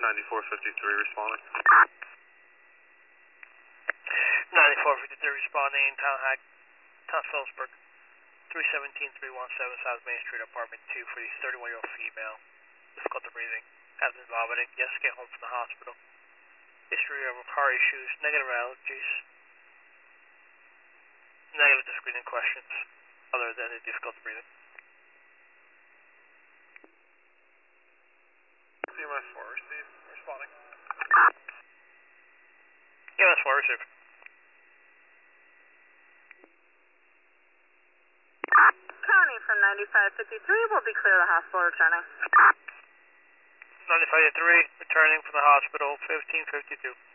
9453 responding. 9453 responding, Town Phillipsburg, 317-317 South Main Street, apartment 2 for the 31-year-old female. Difficulty breathing, has been vomiting, yes, get home from the hospital. History of heart issues, negative allergies, negative to screening questions, other than the difficulty breathing. CMS 4 receive, responding. CMS 4 receive. County from 9553 will be clear of the hospital returning. 9553, returning from the hospital, 1552.